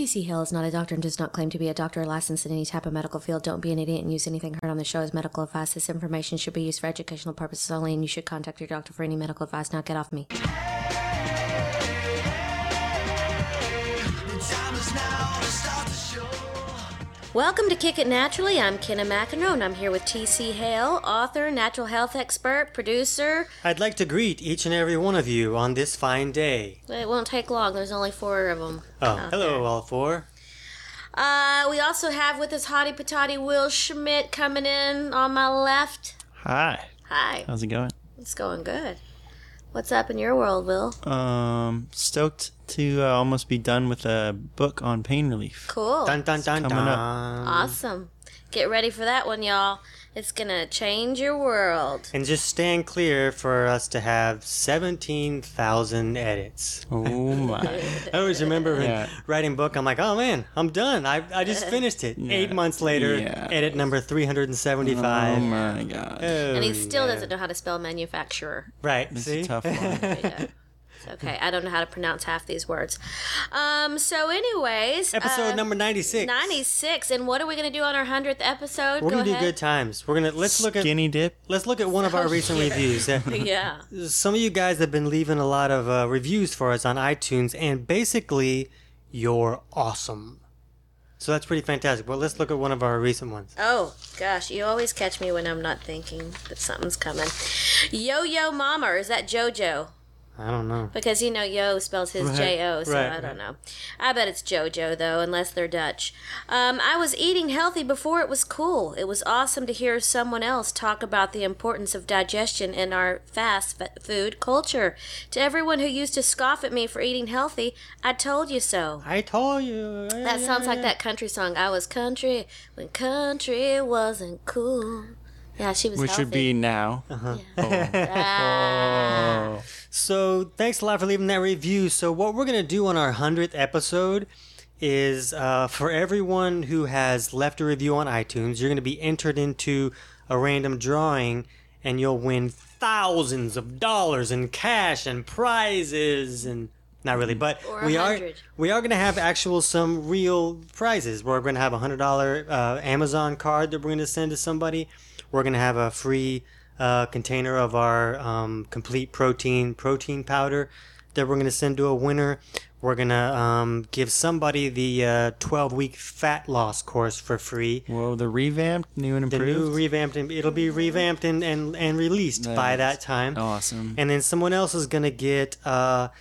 TC Hale is not a doctor and does not claim to be a doctor or licensed in any type of medical field. Don't be an idiot and use anything heard on the show as medical advice. This information should be used for educational purposes only, and you should contact your doctor for any medical advice. Now get off me. Welcome to Kick It Naturally. I'm Kenna McEnroe, and I'm here with T.C. Hale, author, natural health expert, producer. I'd like to greet each and every one of you on this fine day. It won't take long. There's only 4 of them. Oh, hello, there. all 4. We also have with us Hottie Patati Will Schmidt coming in on my left. Hi. Hi. How's it going? It's going good. What's up in your world, Will? Stoked to almost be done with a book on pain relief. Cool. Dun dun dun coming dun. up. Awesome. Get ready for that one, y'all. It's gonna change your world. And just stand clear for us to have 17,000 edits. Oh my. I always remember Yeah. writing book, I'm like, oh man, I'm done. I just finished it. Yeah. 8 months later, Yeah. edit number 375. Oh my god. And he still yeah. doesn't know how to spell manufacturer. Right, This see? is a tough one. Yeah. It's okay. I don't know how to pronounce half these words. So anyways. Episode number 96. 96. And what are we going to do on our 100th episode? We're Go gonna do ahead. good times. Let's look at Skinny dip. one of our recent reviews. Yeah. Some of you guys have been leaving a lot of reviews for us on iTunes, and basically, you're awesome. So that's pretty fantastic. Well, let's look at one of our recent ones. Oh, gosh. You always catch me when I'm not thinking that something's coming. Yo-Yo Mama, or is that JoJo? I don't know. Because, Yo spells his J-O, so right, I don't know. I bet it's JoJo, though, unless they're Dutch. I was eating healthy before it was cool. It was awesome to hear someone else talk about the importance of digestion in our fast food culture. To everyone who used to scoff at me for eating healthy, I told you so. I told you. That sounds like that country song, I was country when country wasn't cool. Yeah, she was Which healthy. should be now. Ah. So thanks a lot for leaving that review. So what we're going to do on our 100th episode is for everyone who has left a review on iTunes, you're going to be entered into a random drawing, and you'll win thousands of dollars in cash and prizes and... Not really, but Or we are 100. going to have some real prizes. We're going to have a $100 Amazon card that we're going to send to somebody. We're going to have a free container of our complete protein powder that we're going to send to a winner. We're going to give somebody the 12-week fat loss course for free. Whoa, the revamped, new and The improved. new revamped, it'll be revamped and released by Nice. that time. Awesome. And then someone else is going to get a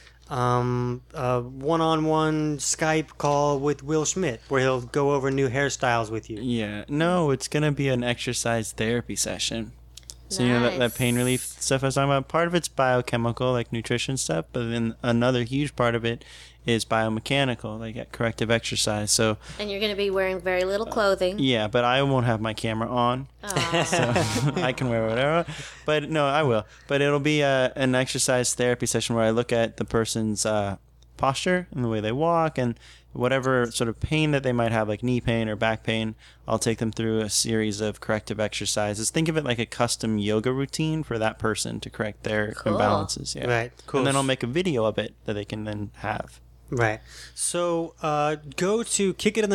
one-on-one Skype call with Will Schmidt, where he'll go over new hairstyles with you. Yeah. No, it's gonna be an exercise therapy session. So you know that Nice. pain relief stuff I was talking about? Part of it's biochemical, like nutrition stuff, but then another huge part of it is biomechanical, like corrective exercise. So And you're going to be wearing very little clothing. yeah, but I won't have my camera on, Aw. so I can wear whatever. But no, I will. But it'll be an exercise therapy session where I look at the person's posture and the way they walk and whatever sort of pain that they might have, like knee pain or back pain. I'll take them through a series of corrective exercises. Think of it like a custom yoga routine for that person to correct their Cool. imbalances. Yeah. Right, cool. And then I'll make a video of it that they can then have. Right. So go to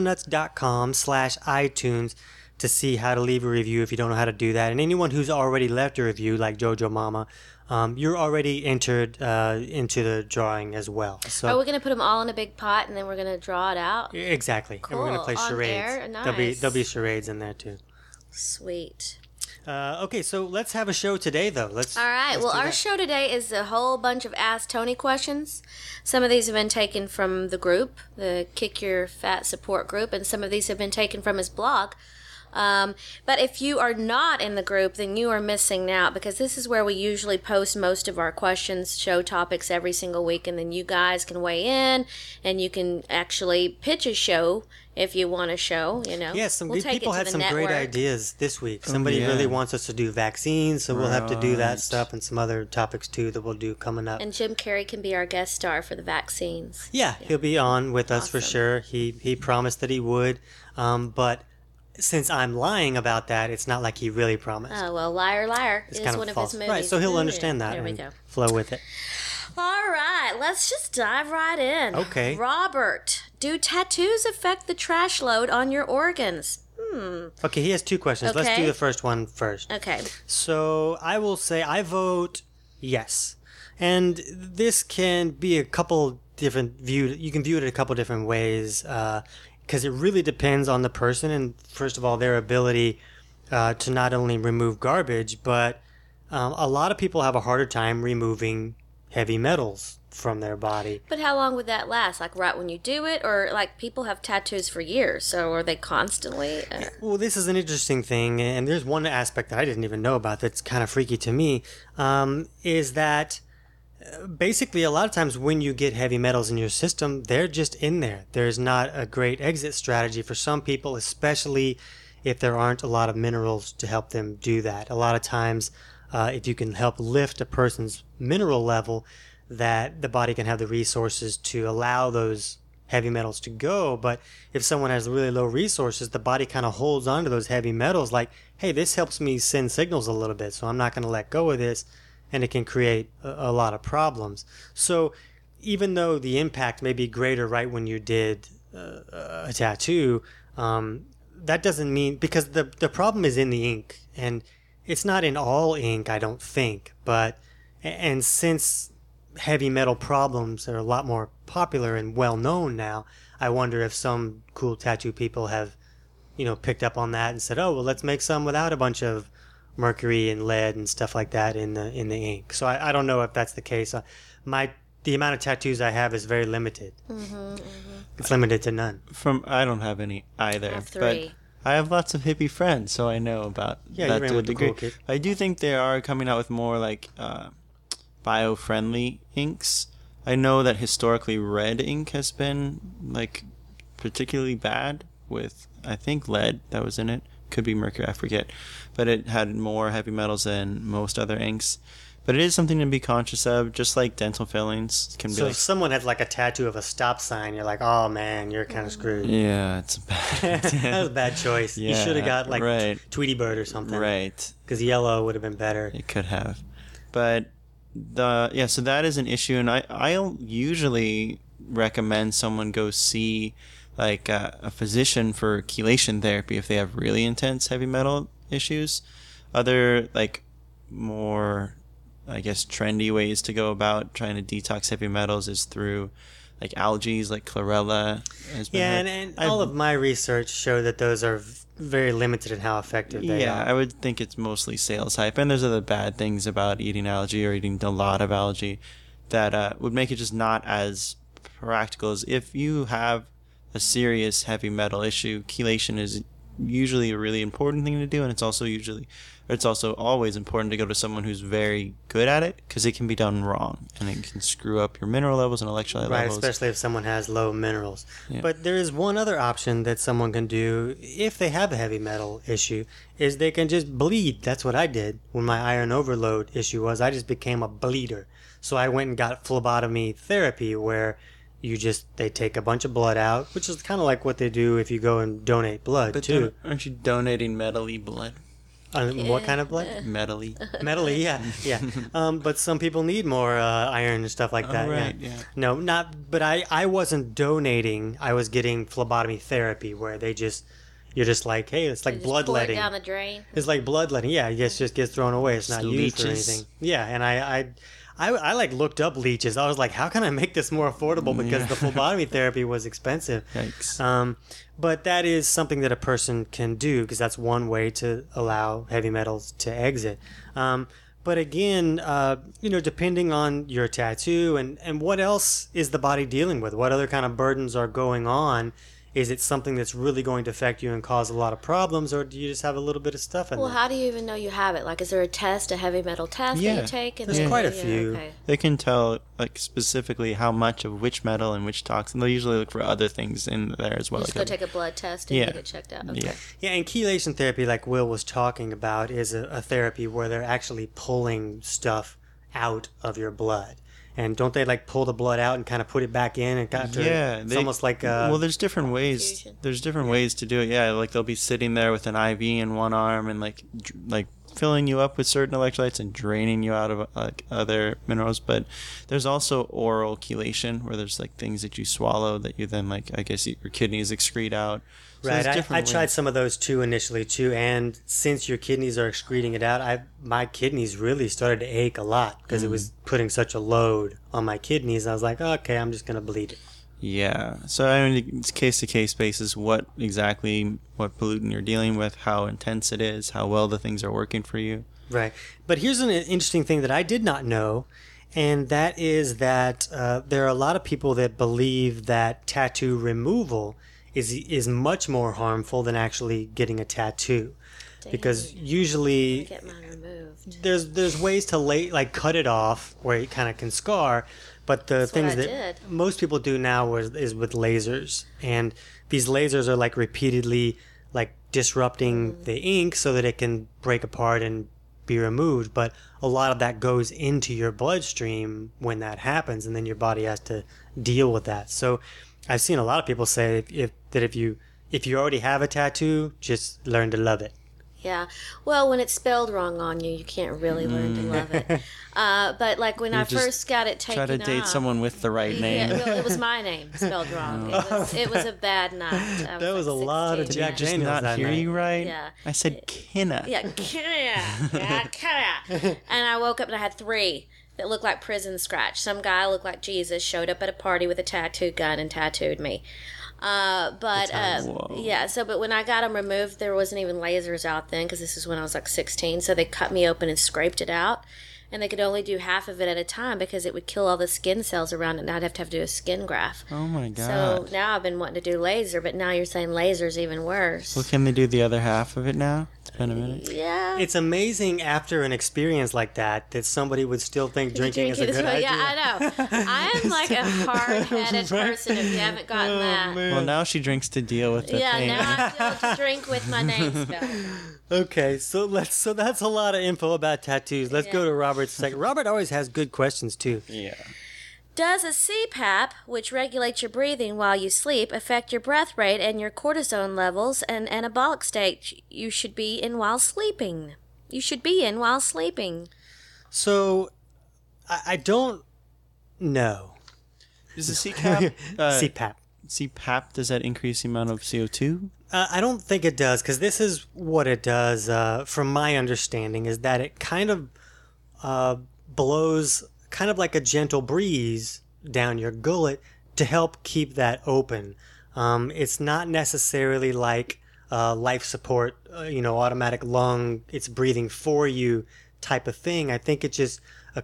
kickitothenutz.com/iTunes to see how to leave a review if you don't know how to do that. And anyone who's already left a review, like Jojo Mama, you're already entered into the drawing as well. So Are we going to put them all in a big pot and then we're going to draw it out? exactly. And we're going to Cool. play On charades. air? There'll be Nice. charades in there too. Sweet. Okay, so let's have a show today, though. Let's. All right. let's Well, do our that. show today is a whole bunch of Ask Tony questions. Some of these have been taken from the group, the Kick Your Fat support group, and some of these have been taken from his blog. But if you are not in the group, then you are missing out, because this is where we usually post most of our questions, show topics every single week, and then you guys can weigh in, and you can actually pitch a show if you want a show, Yeah, some We'll good take it people to had the some network. great ideas this week. Somebody yeah. really wants us to do vaccines, so we'll have to do that Right. stuff and some other topics too that we'll do coming up. And Jim Carrey can be our guest star for the vaccines. Yeah, he'll be on with us for Awesome. sure. He promised that he would, but since I'm lying about that, it's not like he really promised. Oh, well, Liar Liar It's is kind one of of false. his movies. Right, so he'll Yeah, understand that There we and go. flow with it. All right, let's just dive right in. Okay. Robert, do tattoos affect the trash load on your organs? Okay, he has two questions. Let's Okay. do the first one first. Okay. So I will say I vote yes. And this can be a couple different viewed. You can view it a couple different ways because it really depends on the person and first of all their ability to not only remove garbage, but a lot of people have a harder time removing heavy metals from their body. But how long would that last? Like right when you do it, or like people have tattoos for years? So are they constantly? Well, this is an interesting thing, and there's one aspect that I didn't even know about that's kind of freaky to me, is that basically a lot of times when you get heavy metals in your system, they're just in there. There's not a great exit strategy for some people, especially if there aren't a lot of minerals to help them do that. A lot of times, if you can help lift a person's mineral level, that the body can have the resources to allow those heavy metals to go. But if someone has really low resources, the body kind of holds on to those heavy metals like, hey, this helps me send signals a little bit, so I'm not going to let go of this, and it can create a lot of problems. So even though the impact may be greater right when you did a tattoo, that doesn't mean, because the problem is in the ink, and it's not in all ink, I don't think, but, and since heavy metal problems are a lot more popular and well known now, I wonder if some cool tattoo people have, picked up on that and said, oh, well, let's make some without a bunch of mercury and lead and stuff like that in the ink. So I don't know if that's the case. The amount of tattoos I have is very limited. It's limited to none. I don't have any either. I have but 3. I have lots of hippie friends, so I know about Yeah, that you ran to a with the degree. cool kid. I do think they are coming out with more like bio-friendly inks. I know that historically red ink has been like particularly bad with, I think, lead that was in it. Could be mercury, I forget. But it had more heavy metals than most other inks. But it is something to be conscious of, just like dental fillings can be So like. if someone has like a tattoo of a stop sign, you're like, oh man, you're kind of screwed. Yeah, it's bad. That was a bad choice. You should have got like right. Tweety Bird or something. Right. Because yellow would have been better. It could have. But so that is an issue, and I'll usually recommend someone go see like a physician for chelation therapy if they have really intense heavy metal issues. Other like more, I guess, trendy ways to go about trying to detox heavy metals is through like algae, like chlorella. Yeah, and all of my research showed that those are very limited in how effective they are. I would think it's mostly sales hype, and there's other bad things about eating algae or eating a lot of algae that would make it just not as practical. As if you have a serious heavy metal issue, chelation is usually a really important thing to do, and it's also always important to go to someone who's very good at it, because it can be done wrong and it can screw up your mineral levels and electrolyte Right, levels. especially if someone has low minerals. Yeah. But there is one other option that someone can do if they have a heavy metal issue, is they can just bleed. That's what I did when my iron overload issue was. I just became a bleeder. So I went and got phlebotomy therapy, where they take a bunch of blood out, which is kind of like what they do if you go and donate blood But too. aren't you donating metally blood? What kind of blood? Metally. Metally, yeah. But some people need more iron and stuff like that. right, yeah. yeah. No, not. But I wasn't donating. I was getting phlebotomy therapy, where you're just like, hey, it's like Just bloodletting. pour it down the drain. It's like bloodletting. Yeah, it just gets thrown away. It's not used for Leeches. anything. Yeah, and I like looked up leeches. I was like, how can I make this more affordable? Because the phlebotomy therapy was expensive. Yikes. But that is something that a person can do, because that's one way to allow heavy metals to exit. But again, depending on your tattoo and what else is the body dealing with, what other kind of burdens are going on, is it something that's really going to affect you and cause a lot of problems, or do you just have a little bit of stuff in Well, there? how do you even know you have it? Like, is there a heavy metal test that Yeah. you take? And There's then- quite a few. Okay. They can tell like specifically how much of which metal and which toxin. They'll usually look for other things in there as well. You just like go take a blood test and Yeah. get it checked out. Okay. Yeah. Yeah, and chelation therapy, like Will was talking about, is a therapy where they're actually pulling stuff out of your blood. And don't they like pull the blood out and kind of put it back in? And after, it's almost like well, there's different ways. Infusion. There's different ways to do it. Yeah, like they'll be sitting there with an IV in one arm and like filling you up with certain electrolytes and draining you out of like other minerals. But there's also oral chelation, where there's like things that you swallow that you then like, I guess, your kidneys excrete out. So Right, there's I different tried ways. some of those too initially too, and since your kidneys are excreting it out, my kidneys really started to ache a lot because it was putting such a load on my kidneys. I was like, okay, I'm just gonna bleed it. Yeah. So I mean, it's case to case basis. What pollutant you're dealing with, how intense it is, how well the things are working for you. Right, but here's an interesting thing that I did not know, and that is that there are a lot of people that believe that tattoo removal is much more harmful than actually getting a tattoo, because usually Get mine removed. there's ways to cut it off where it kind of can scar, but the That's what things I that did. most people do now is with lasers, and these lasers are like repeatedly like disrupting the ink so that it can break apart and be removed, but a lot of that goes into your bloodstream when that happens, and then your body has to deal with that. So I've seen a lot of people say if you already have a tattoo, just learn to love it. Yeah. Well, when it's spelled wrong on you, you can't really learn to love it. But like when I just first got it taken Try to date off, someone with the right name. Yeah, well, it was my name spelled wrong. It was a bad night. That was a lot of 16. Jack Just Daniels not that hear night. you right. Yeah. I said Kenna. Yeah, and I woke up and I had 3 that looked like prison scratch. Some guy looked like Jesus showed up at a party with a tattoo gun and tattooed me. But when I got them removed, there wasn't even lasers out then, because this is when I was like 16. So they cut me open and scraped it out, and they could only do half of it at a time because it would kill all the skin cells around it, and I'd have to do a skin graft. Oh my god. So now I've been wanting to do laser, but now you're saying laser's even worse. Well, can they do the other half of it now? It's been a minute. Yeah. It's amazing after an experience like that somebody would still think drinking is a good idea. Yeah, I know. I am like a hard-headed person if you haven't gotten that. Well, now she drinks to deal with the Yeah, pain. now I feel to drink with my name spelled. Okay, so that's a lot of info about tattoos. Let's go to Robert's second. Robert always has good questions too. Yeah. Does a CPAP, which regulates your breathing while you sleep, affect your breath rate and your cortisone levels and anabolic state you should be in while sleeping? You should be in while sleeping. So I don't know. Is the CPAP, CPAP. CPAP, does that increase the amount of CO2? I don't think it does, because this is what it does, from my understanding, is that it kind of blows kind of like a gentle breeze down your gullet to help keep that open. It's not necessarily like life support, automatic lung, it's breathing for you type of thing. I think it just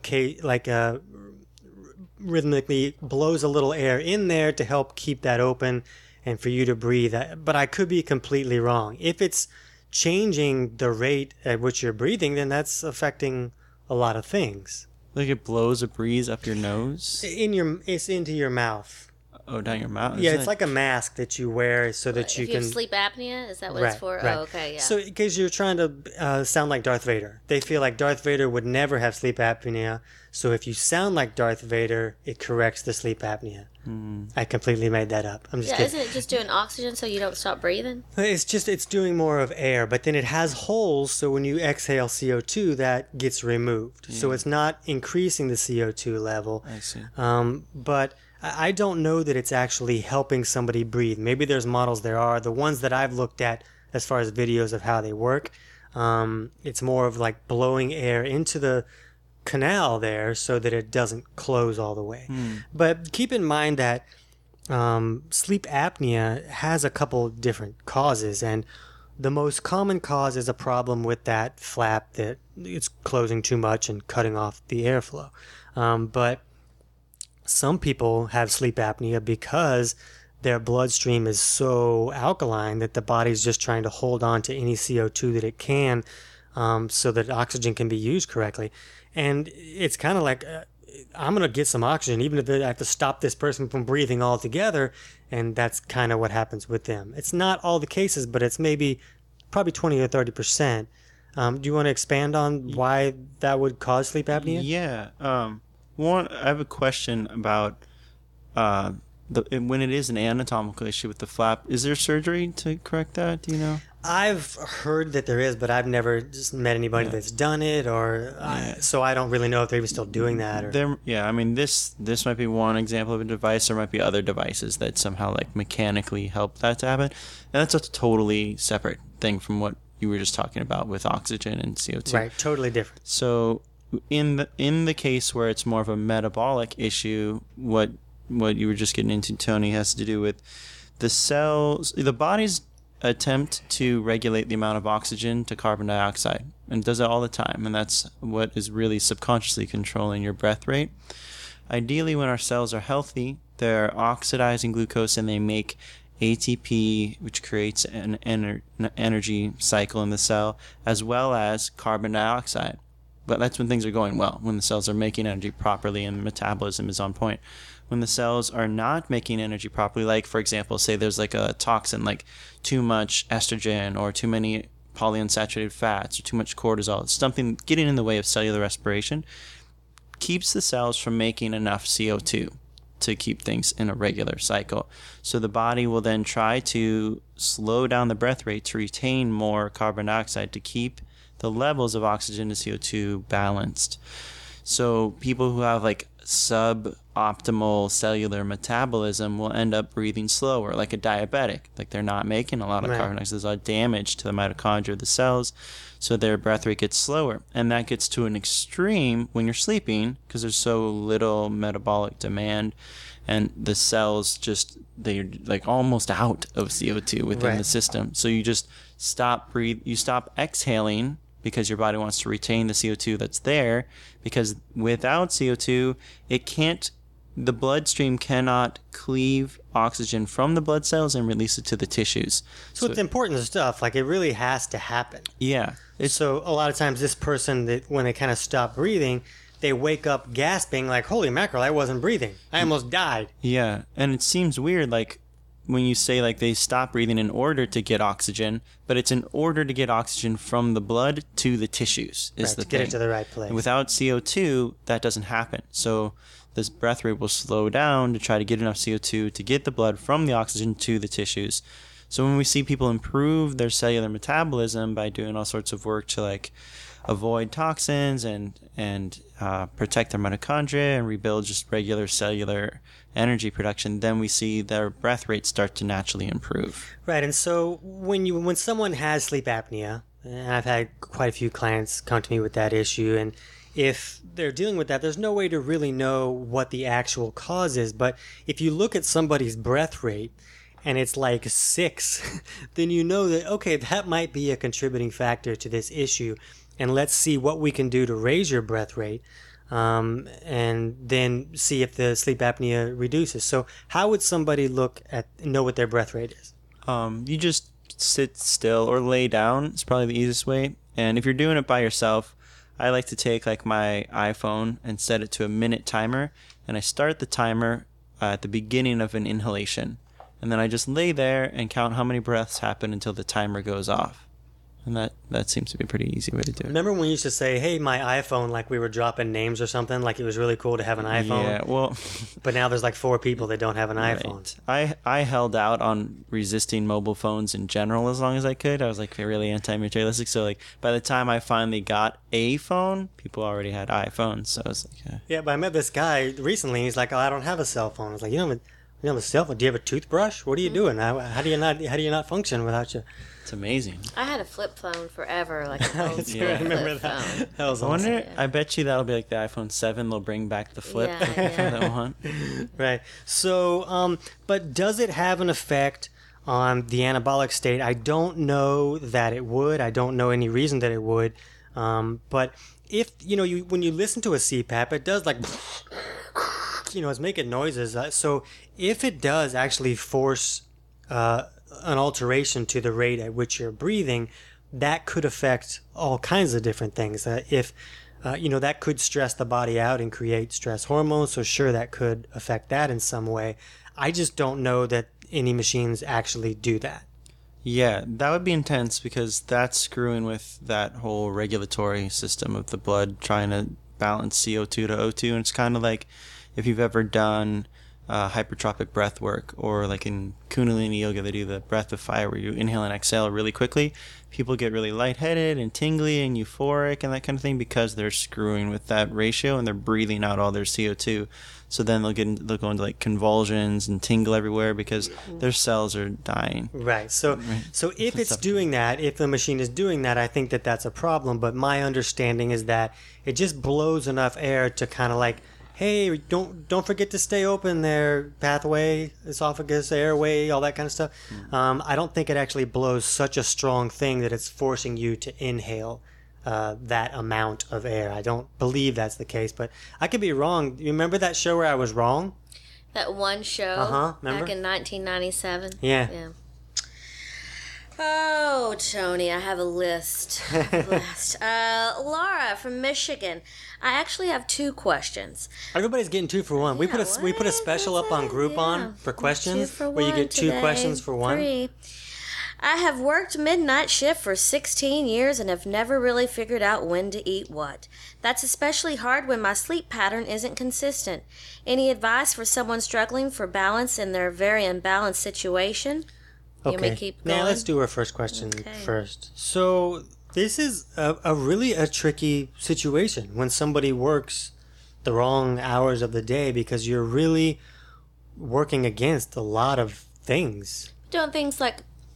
rhythmically blows a little air in there to help keep that open and for you to breathe. But I could be completely wrong. If it's changing the rate at which you're breathing, then that's affecting a lot of things. Like it blows a breeze up your nose? It's into your mouth. Oh, down your mouth? Yeah, Isn't it's it- like a mask that you wear so that you If you can. have sleep apnea, is that what it's for? Right. Oh, okay, yeah. So, because you're trying to sound like Darth Vader, they feel like Darth Vader would never have sleep apnea. So, if you sound like Darth Vader, it corrects the sleep apnea. I completely made that up. I'm just yeah, kidding. isn't it just doing oxygen so you don't stop breathing? It's doing more of air, but then it has holes, so when you exhale CO2, that gets removed. So it's not increasing the CO2 level. I see. But I don't know that it's actually helping somebody breathe. Maybe there's models there are. The ones that I've looked at as far as videos of how they work, it's more of like blowing air into the canal there so that it doesn't close all the way. But keep in mind that sleep apnea has a couple different causes, and the most common cause is a problem with that flap that it's closing too much and cutting off the airflow. But some people have sleep apnea because their bloodstream is so alkaline that the body's just trying to hold on to any CO2 that it can, so that oxygen can be used correctly. And it's kind of like, I'm going to get some oxygen, even if I have to stop this person from breathing altogether. And that's kind of what happens with them. It's not all the cases, but it's probably 20 or 30%. Do you want to expand on why that would cause sleep apnea? Yeah. I have a question about when it is an anatomical issue with the flap. Is there surgery to correct that? Do you know? I've heard that there is, but I've never just met anybody that's done it, so I don't really know if they're even still doing that. Or I mean, this might be one example of a device. There might be other devices that somehow like mechanically help that to happen, and that's a totally separate thing from what you were just talking about with oxygen and CO2. Right, totally different. So in the case where it's more of a metabolic issue, what you were just getting into, Tony, has to do with the cells, the body's attempt to regulate the amount of oxygen to carbon dioxide, and it does it all the time, and that's what is really subconsciously controlling your breath rate. Ideally, when our cells are healthy, they're oxidizing glucose and they make ATP, which creates an energy cycle in the cell, as well as carbon dioxide. But that's when things are going well, when the cells are making energy properly and metabolism is on point. When the cells are not making energy properly, like, for example, say there's like a toxin, like too much estrogen or too many polyunsaturated fats or too much cortisol, something getting in the way of cellular respiration, keeps the cells from making enough CO2 to keep things in a regular cycle. So the body will then try to slow down the breath rate to retain more carbon dioxide to keep the levels of oxygen to CO2 balanced. So people who have like suboptimal cellular metabolism will end up breathing slower, like a diabetic. Like they're not making a lot of carbon dioxide. There's a lot of damage to the mitochondria of the cells, so their breath rate gets slower. And that gets to an extreme when you're sleeping because there's so little metabolic demand, and the cells they're like almost out of CO2 within the system. So you just stop exhaling because your body wants to retain the CO2 that's there, because without CO2, the bloodstream cannot cleave oxygen from the blood cells and release it to the tissues. So it's important stuff. Like, it really has to happen. Yeah. So a lot of times this person, when they kind of stop breathing, they wake up gasping like, holy mackerel, I wasn't breathing. I almost died. Yeah. And it seems weird, like, when you say like they stop breathing in order to get oxygen, but it's in order to get oxygen from the blood to the tissues is the thing. Get it to the right place. And without CO2, that doesn't happen. So this breath rate will slow down to try to get enough CO2 to get the blood from the oxygen to the tissues. So when we see people improve their cellular metabolism by doing all sorts of work to like avoid toxins and protect their mitochondria and rebuild just regular cellular energy production, then we see their breath rate start to naturally improve. Right, and so when someone has sleep apnea, and I've had quite a few clients come to me with that issue, and if they're dealing with that, there's no way to really know what the actual cause is. But if you look at somebody's breath rate and it's like 6, then you know that, okay, that might be a contributing factor to this issue. And let's see what we can do to raise your breath rate, and then see if the sleep apnea reduces. So how would somebody know what their breath rate is? You just sit still or lay down. It's probably the easiest way. And if you're doing it by yourself, I like to take like my iPhone and set it to a minute timer, and I start the timer at the beginning of an inhalation, and then I just lay there and count how many breaths happen until the timer goes off. And that seems to be a pretty easy way to do it. Remember when we used to say, hey, my iPhone, like we were dropping names or something, like it was really cool to have an iPhone? Yeah, well... But now there's like 4 people that don't have an iPhone. I held out on resisting mobile phones in general as long as I could. I was like really anti-materialistic. So like by the time I finally got a phone, people already had iPhones. So I was like... Yeah, but I met this guy recently, and he's like, oh, I don't have a cell phone. I was like, you don't have a cell phone? Do you have a toothbrush? What are you doing? How do you not function without you? It's amazing. I had a flip phone forever, like an old I remember that. phone. That was I awesome. wonder, I bet you that'll be like the iPhone 7. They'll bring back the flip that one. Right. So, but does it have an effect on the anabolic state? I don't know that it would. I don't know any reason that it would. But if, when you listen to a CPAP, it does like... it's making noises. So if it does actually force an alteration to the rate at which you're breathing, that could affect all kinds of different things. If that could stress the body out and create stress hormones. So sure, that could affect that in some way. I just don't know that any machines actually do that. Yeah, that would be intense because that's screwing with that whole regulatory system of the blood trying to balance CO2 to O2. And it's kind of like if you've ever done hypertropic breath work, or like in Kundalini yoga, they do the breath of fire where you inhale and exhale really quickly. People get really lightheaded and tingly and euphoric and that kind of thing because they're screwing with that ratio and they're breathing out all their CO2. So then they'll go into like convulsions and tingle everywhere because their cells are dying. Right. So if it's doing that, if the machine is doing that, I think that that's a problem. But my understanding is that it just blows enough air to kind of like, hey, don't forget to stay open there, pathway, esophagus, airway, all that kind of stuff. I don't think it actually blows such a strong thing that it's forcing you to inhale that amount of air. I don't believe that's the case, but I could be wrong. You remember that show where I was wrong? That one show remember? back in 1997? Yeah. Oh, Tony, I have a list. Laura from Michigan. I actually have 2 questions. Everybody's getting 2 for 1. We put a special up on Groupon for questions where you get 2 questions for 1. 3. I have worked midnight shift for 16 years and have never really figured out when to eat what. That's especially hard when my sleep pattern isn't consistent. Any advice for someone struggling for balance in their very imbalanced situation? Okay. You may keep going. Now let's do our first question first. So this is a really tricky situation when somebody works the wrong hours of the day because you're really working against a lot of things. Don't things like,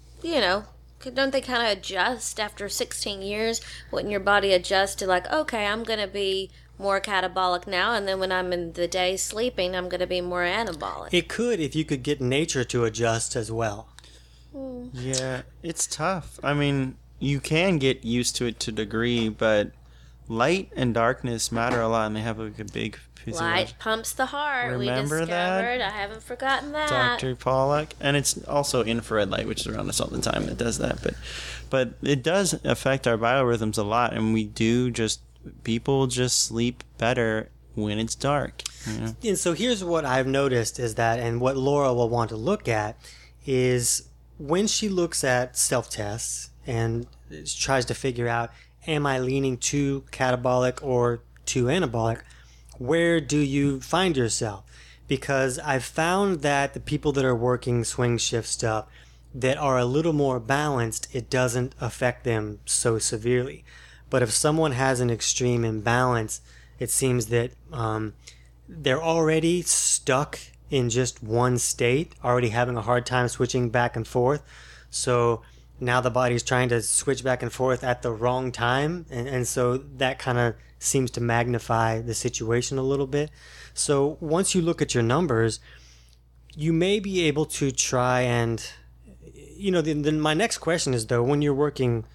don't they kind of adjust after 16 years? Wouldn't your body adjust to like, okay, I'm going to be more catabolic now, and then when I'm in the day sleeping, I'm going to be more anabolic? It could if you could get nature to adjust as well. Yeah, it's tough. I mean, you can get used to it to a degree, but light and darkness matter a lot, and they have like a big piece Light pumps the heart. Remember we discovered. that? I haven't forgotten that. Dr. Pollack. And it's also infrared light, which is around us all the time that does that. But it does affect our biorhythms a lot, and people just sleep better when it's dark. And so here's what I've noticed is that, and what Laura will want to look at, is when she looks at self-tests and tries to figure out, am I leaning too catabolic or too anabolic, where do you find yourself? Because I've found that the people that are working swing shift stuff that are a little more balanced, it doesn't affect them so severely. But if someone has an extreme imbalance, it seems that they're already stuck in just one state, already having a hard time switching back and forth. So now the body's trying to switch back and forth at the wrong time. And so that kind of seems to magnify the situation a little bit. So once you look at your numbers, you may be able to try and, then my next question is, though, when you're working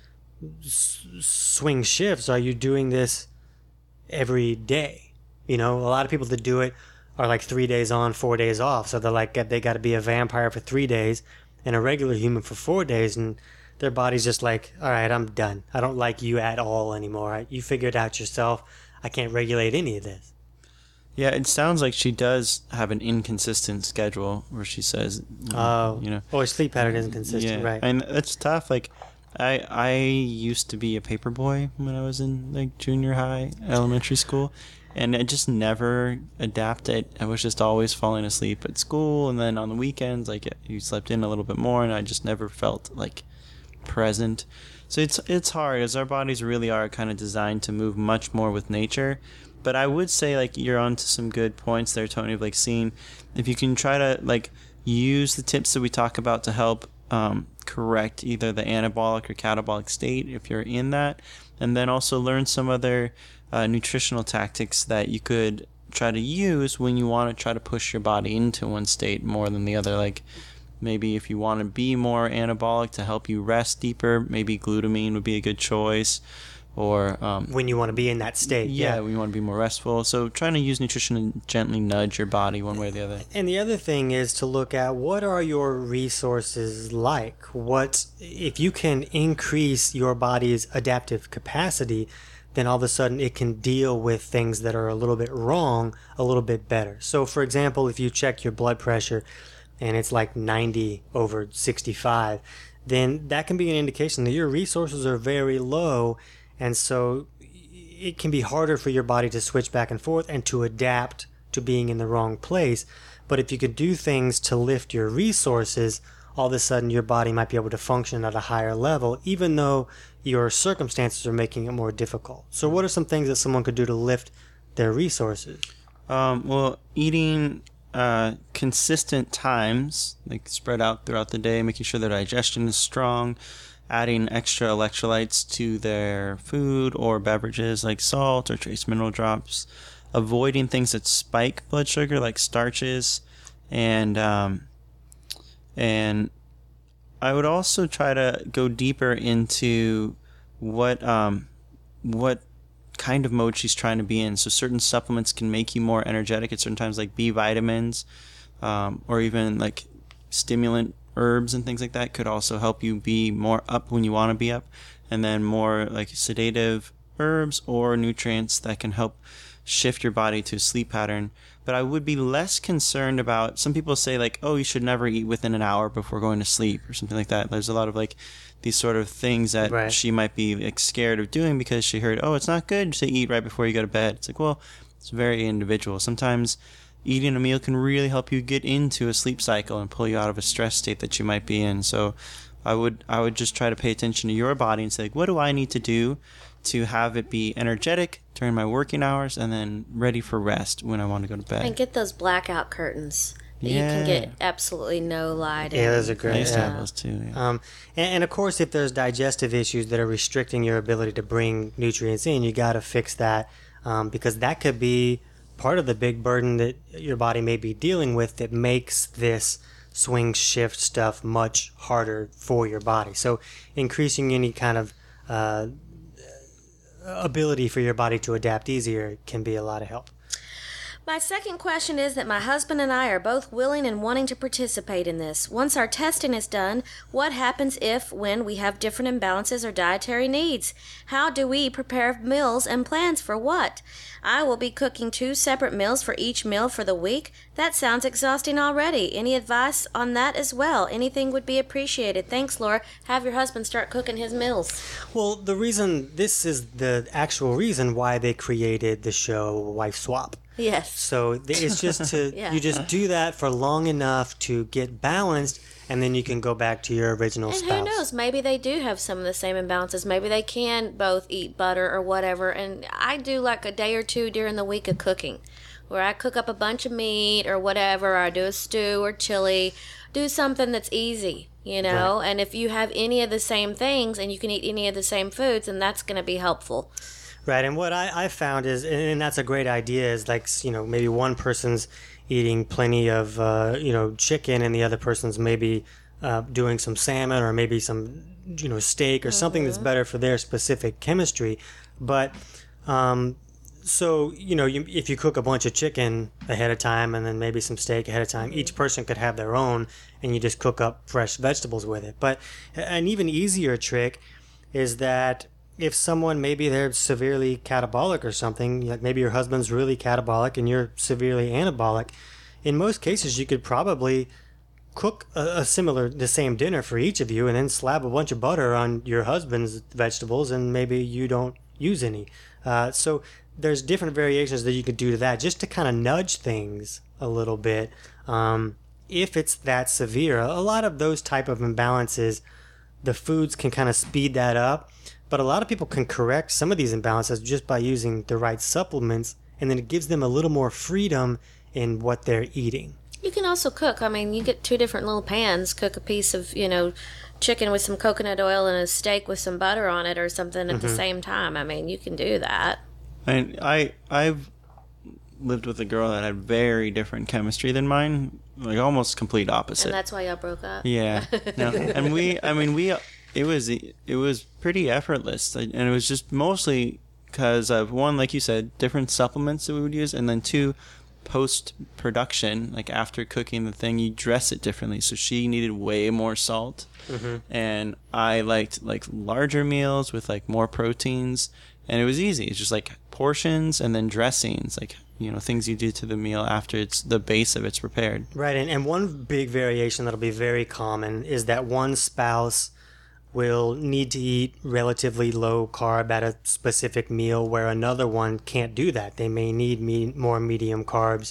swing shifts, are you doing this every day? A lot of people that do it are like 3 days on, 4 days off. So they're like, they got to be a vampire for 3 days and a regular human for 4 days. And their body's just like, all right, I'm done. I don't like you at all anymore. You figure it out yourself. I can't regulate any of this. Yeah, it sounds like she does have an inconsistent schedule where she says, her sleep pattern isn't consistent, right? And it's tough. Like, I used to be a paper boy when I was in like junior high, elementary school. And I just never adapted. I was just always falling asleep at school, and then on the weekends, you slept in a little bit more, and I just never felt like present. So it's hard, as our bodies really are kind of designed to move much more with nature. But I would say like you're onto some good points there, Tony, of like seeing if you can try to like use the tips that we talk about to help correct either the anabolic or catabolic state if you're in that, and then also learn some other nutritional tactics that you could try to use when you want to try to push your body into one state more than the other. Like maybe if you want to be more anabolic to help you rest deeper, maybe glutamine would be a good choice. Or when you want to be in that state. Yeah, when you want to be more restful. So trying to use nutrition and gently nudge your body one way or the other. And the other thing is to look at what are your resources like? If you can increase your body's adaptive capacity, then all of a sudden it can deal with things that are a little bit wrong a little bit better. So for example, if you check your blood pressure and it's like 90/65, then that can be an indication that your resources are very low, and so it can be harder for your body to switch back and forth and to adapt to being in the wrong place. But if you could do things to lift your resources, all of a sudden your body might be able to function at a higher level, even though your circumstances are making it more difficult. So what are some things that someone could do to lift their resources? Well, eating consistent times, like spread out throughout the day, making sure their digestion is strong, adding extra electrolytes to their food or beverages like salt or trace mineral drops, avoiding things that spike blood sugar like starches, and I would also try to go deeper into what kind of mode she's trying to be in. So certain supplements can make you more energetic at certain times, like B vitamins, or even like stimulant herbs and things like that could also help you be more up when you want to be up. And then more like sedative herbs or nutrients that can help shift your body to a sleep pattern. But I would be less concerned about, some people say like, oh, you should never eat within an hour before going to sleep or something like that. There's a lot of like these sort of things that she might be like scared of doing because she heard, oh, it's not good to eat right before you go to bed. It's like, well, it's very individual. Sometimes eating a meal can really help you get into a sleep cycle and pull you out of a stress state that you might be in. So I would just try to pay attention to your body and say, like, what do I need to do to have it be energetic during my working hours and then ready for rest when I want to go to bed. And get those blackout curtains that you can get absolutely no light in. Yeah, those are great. I used to have those too. Yeah. And of course, if there's digestive issues that are restricting your ability to bring nutrients in, you got to fix that, because that could be part of the big burden that your body may be dealing with that makes this swing shift stuff much harder for your body. So increasing any kind of ability for your body to adapt easier can be a lot of help. My second question is that my husband and I are both willing and wanting to participate in this. Once our testing is done, what happens when we have different imbalances or dietary needs? How do we prepare meals and plans for what? I will be cooking 2 separate meals for each meal for the week. That sounds exhausting already. Any advice on that as well? Anything would be appreciated. Thanks, Laura. Have your husband start cooking his meals. Well, this is the actual reason why they created the show Wife Swap. Yes. So it's just to you just do that for long enough to get balanced, and then you can go back to your original spouse. And who knows? Maybe they do have some of the same imbalances. Maybe they can both eat butter or whatever. And I do like a day or two during the week of cooking, where I cook up a bunch of meat or whatever. Or I do a stew or chili. Do something that's easy, you know. Right. And if you have any of the same things and you can eat any of the same foods, then that's going to be helpful. Right, and what I found is, and that's a great idea, is like, maybe one person's eating plenty of, chicken, and the other person's maybe doing some salmon or maybe some, steak or something that's better for their specific chemistry. But, if you cook a bunch of chicken ahead of time and then maybe some steak ahead of time, each person could have their own, and you just cook up fresh vegetables with it. But an even easier trick is that if someone, maybe they're severely catabolic or something, like maybe your husband's really catabolic and you're severely anabolic, in most cases you could probably cook the same dinner for each of you and then slap a bunch of butter on your husband's vegetables, and maybe you don't use any. So there's different variations that you could do to that, just to kind of nudge things a little bit. If it's that severe, a lot of those type of imbalances, the foods can kind of speed that up. But a lot of people can correct some of these imbalances just by using the right supplements, and then it gives them a little more freedom in what they're eating. You can also cook. I mean, you get 2 different little pans, cook a piece of, chicken with some coconut oil and a steak with some butter on it or something at the same time. I mean, you can do that. And I've lived with a girl that had very different chemistry than mine, like almost complete opposite. And that's why y'all broke up? Yeah. No, and it was pretty effortless, and it was just mostly because of, one, like you said, different supplements that we would use, and then 2, post-production, like after cooking the thing, you dress it differently. So she needed way more salt, and I liked like larger meals with like more proteins, and it was easy. It's just like portions and then dressings, like things you do to the meal after it's the base of it's prepared. Right, and one big variation that'll be very common is that one spouse will need to eat relatively low carb at a specific meal, where another one can't do that. They may need more medium carbs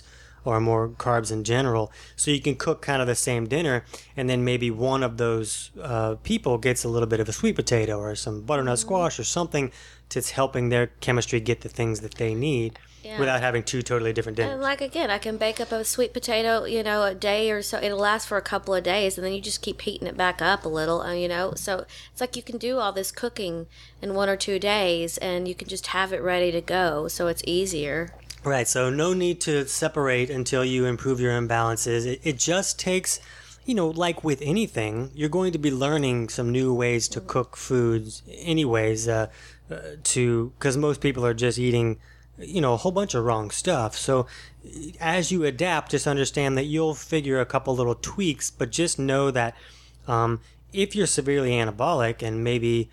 or more carbs in general. So you can cook kind of the same dinner, and then maybe one of those people gets a little bit of a sweet potato or some butternut squash or something that's helping their chemistry get the things that they need. Yeah. Without having two totally different dinners. And like again, I can bake up a sweet potato, a day or so. It'll last for a couple of days, and then you just keep heating it back up a little, So it's like you can do all this cooking in 1 or 2 days, and you can just have it ready to go, so it's easier. Right. So no need to separate until you improve your imbalances. It just takes, like with anything, you're going to be learning some new ways to cook foods, anyways. Because most people are just eating a whole bunch of wrong stuff. So as you adapt, just understand that you'll figure a couple little tweaks, but just know that if you're severely anabolic and maybe,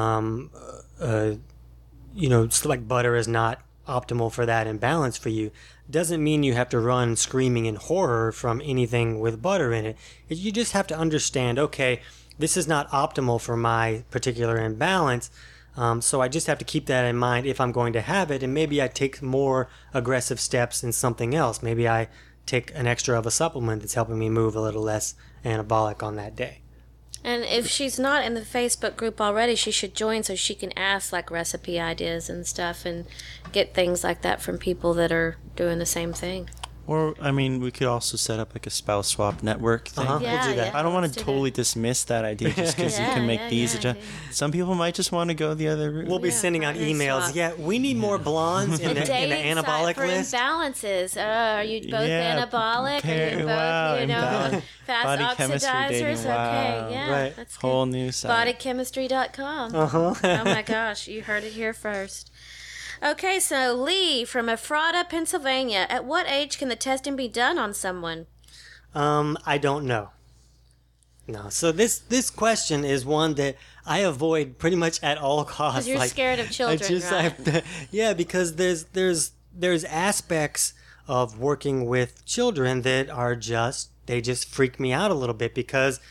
like butter is not optimal for that imbalance for you, doesn't mean you have to run screaming in horror from anything with butter in it. You just have to understand, okay, this is not optimal for my particular imbalance. So I just have to keep that in mind if I'm going to have it, and maybe I take more aggressive steps in something else. Maybe I take an extra of a supplement that's helping me move a little less anabolic on that day. And if she's not in the Facebook group already, she should join so she can ask like recipe ideas and stuff and get things like that from people that are doing the same thing. Or, we could also set up like a spouse swap network thing. We'll do that. Yeah, I don't want let's to do totally that. dismiss that idea just because you can make these adjustments. Some people might just want to go the other route. We'll be sending out primary emails. swap. Yeah, we need more blondes in the Dating site anabolic for list. imbalances. Are you both Yeah, anabolic? Are you both, imbalance. fast Body chemistry oxidizers? dating. Wow. Okay, yeah, Right. that's good. Whole new site. Bodychemistry.com. Uh-huh. Oh my gosh, you heard it here first. Okay, so Lee from Ephrata, Pennsylvania. At what age can the testing be done on someone? I don't know. No. So this question is one that I avoid pretty much at all costs. Because you're scared of children, right? Yeah, because there's aspects of working with children that are they just freak me out a little bit because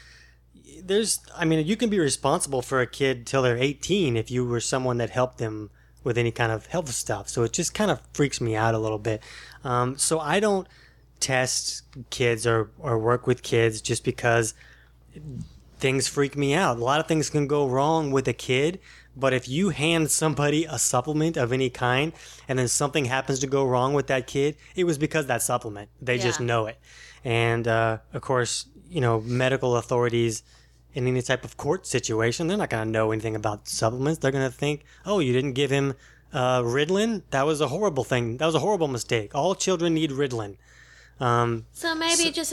you can be responsible for a kid till they're 18 if you were someone that helped them with any kind of health stuff. So it just kind of freaks me out a little bit. So I don't test kids or work with kids just because things freak me out. A lot of things can go wrong with a kid, but if you hand somebody a supplement of any kind and then something happens to go wrong with that kid, it was because of that supplement. They just know it. And of course, medical authorities in any type of court situation, they're not going to know anything about supplements. They're going to think, oh, you didn't give him Ritalin? That was a horrible thing. That was a horrible mistake. All children need Ritalin. So maybe just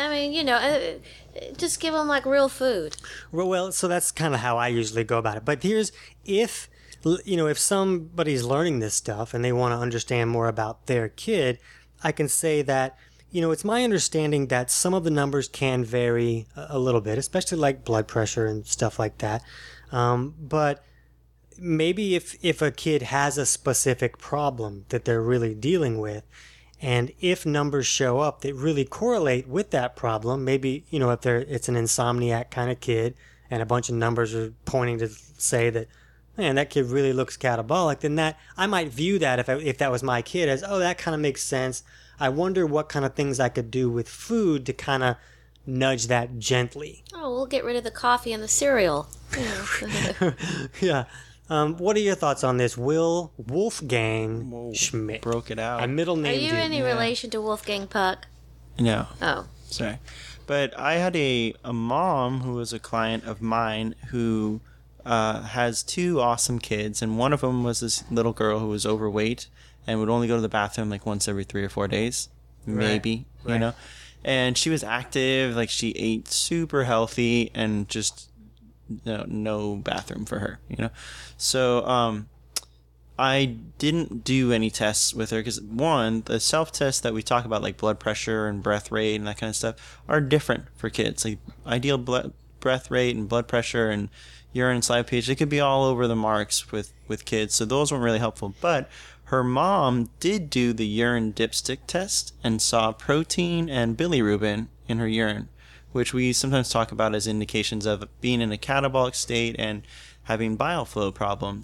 just give them like real food. Well, so that's kind of how I usually go about it. But if somebody's learning this stuff and they want to understand more about their kid, I can say that, it's my understanding that some of the numbers can vary a little bit, especially like blood pressure and stuff like that. But maybe if a kid has a specific problem that they're really dealing with, and if numbers show up that really correlate with that problem, maybe, if it's an insomniac kind of kid and a bunch of numbers are pointing to say that, man, that kid really looks catabolic, then that I might view that if that was my kid as, oh, that kind of makes sense. I wonder what kind of things I could do with food to kind of nudge that gently. Oh, we'll get rid of the coffee and the cereal. Yeah. What are your thoughts on this? Will Wolfgang Schmidt. Broke it out. I middle Are named you any relation to Wolfgang Puck? No. Oh. Sorry. But I had a mom who was a client of mine who has 2 awesome kids, and one of them was this little girl who was overweight and would only go to the bathroom like once every 3 or 4 days, maybe, Right. And she was active, like she ate super healthy and just no bathroom for her, So I didn't do any tests with her because, one, the self-tests that we talk about, like blood pressure and breath rate and that kind of stuff, are different for kids. Like ideal breath rate and blood pressure and urine and saliva pH, it could be all over the marks with kids. So those weren't really helpful. But her mom did do the urine dipstick test and saw protein and bilirubin in her urine, which we sometimes talk about as indications of being in a catabolic state and having bile flow problems.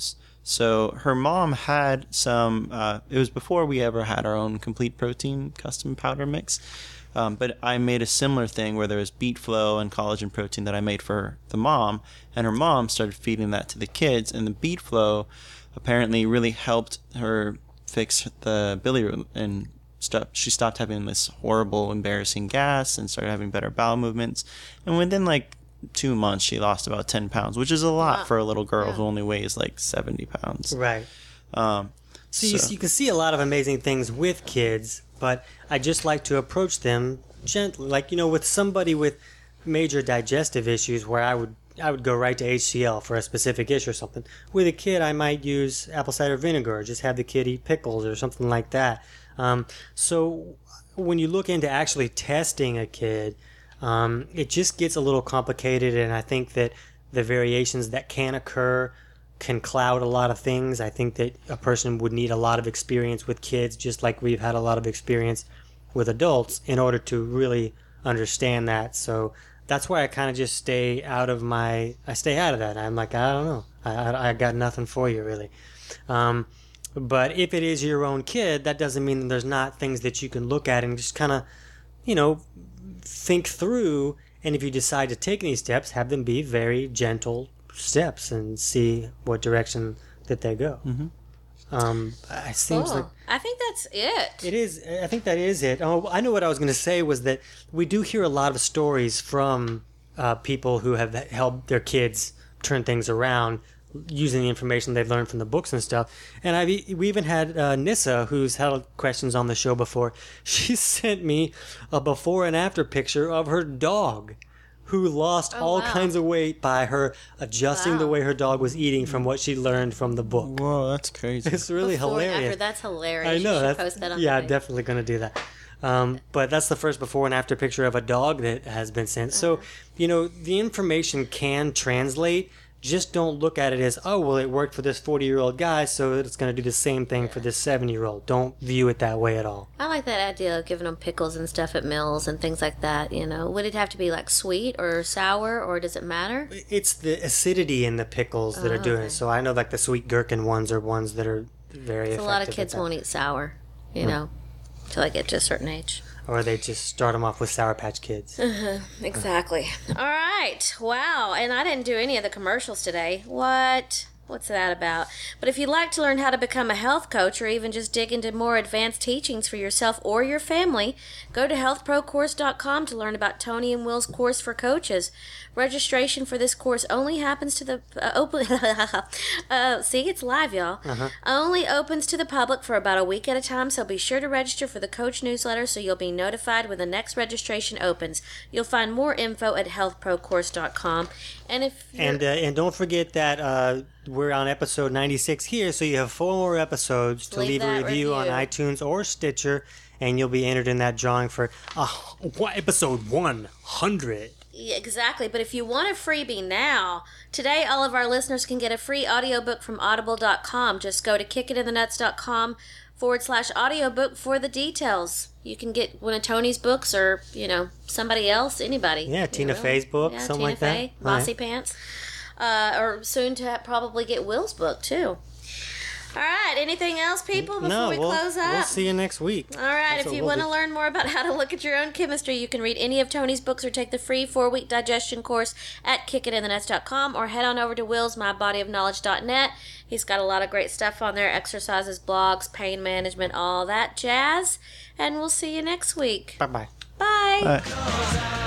So her mom had some, it was before we ever had our own complete protein custom powder mix. But I made a similar thing where there was beet flow and collagen protein that I made for the mom, and her mom started feeding that to the kids, and the beet flow apparently really helped her fix the bilirubin and stuff. She stopped having this horrible, embarrassing gas and started having better bowel movements. And within like 2 months, she lost about 10 pounds, which is a lot for a little girl who only weighs like 70 pounds. Right. So you can see a lot of amazing things with kids, but I just like to approach them gently. Like, with somebody with major digestive issues where I would go right to HCL for a specific issue or something. With a kid, I might use apple cider vinegar or just have the kid eat pickles or something like that. So when you look into actually testing a kid, it just gets a little complicated, and I think that the variations that can occur can cloud a lot of things. I think that a person would need a lot of experience with kids, just like we've had a lot of experience with adults, in order to really understand that. So that's why I kind of just stay out of that. I'm like, I don't know. I got nothing for you, really. But if it is your own kid, that doesn't mean that there's not things that you can look at and just kind of, think through. And if you decide to take these steps, have them be very gentle steps and see what direction that they go. It seems like I think that's it. It is. I think that is it. Oh, I know what I was going to say was that we do hear a lot of stories from people who have helped their kids turn things around using the information they've learned from the books and stuff. And we even had Nissa, who's had questions on the show before. She sent me a before and after picture of her dog, who lost all kinds of weight by her adjusting the way her dog was eating from what she learned from the book. Whoa, that's crazy. It's really Before hilarious. And after, that's hilarious. I know. You should post that on yeah, the I'm page. definitely going to do that. But that's the first before and after picture of a dog that has been sent. So, the information can translate. Just don't look at it as, oh, well, it worked for this 40-year-old guy, so it's going to do the same thing for this 70-year-old. Don't view it that way at all. I like that idea of giving them pickles and stuff at meals and things like that. Would it have to be like sweet or sour, or does it matter? It's the acidity in the pickles that are doing it. So I know like the sweet gherkin ones are ones that are very effective. A lot of kids won't eat sour, until they get to a certain age. Or they just start them off with Sour Patch Kids. Exactly. All right. Wow. And I didn't do any of the commercials today. What's that about? But if you'd like to learn how to become a health coach, or even just dig into more advanced teachings for yourself or your family, go to healthprocourse.com to learn about Tony and Will's course for coaches. Registration for this course only happens to the see, it's live, y'all. Only opens to the public for about a week at a time, so be sure to register for the coach newsletter so you'll be notified when the next registration opens. You'll find more info at healthprocourse.com. And don't forget that we're on episode 96 here, so you have 4 more episodes to leave a review on iTunes or Stitcher, and you'll be entered in that drawing for episode 100. Yeah, exactly. But if you want a freebie now, today all of our listeners can get a free audiobook from audible.com. Just go to kickitinthenots.com/audiobook for the details. You can get one of Tony's books, or, somebody else, anybody. Yeah, Tina Fey's book, something Tina like Fey, that. Bossy Pants. Or soon to probably get Will's book, too. All right, anything else, people, before we close up? We'll see you next week. All right, if you want to learn more about how to look at your own chemistry, you can read any of Tony's books or take the free 4-week digestion course at kickitinthenuts.com, or head on over to Will's mybodyofknowledge.net. He's got a lot of great stuff on there, exercises, blogs, pain management, all that jazz. And we'll see you next week. Bye-bye. Bye. Bye.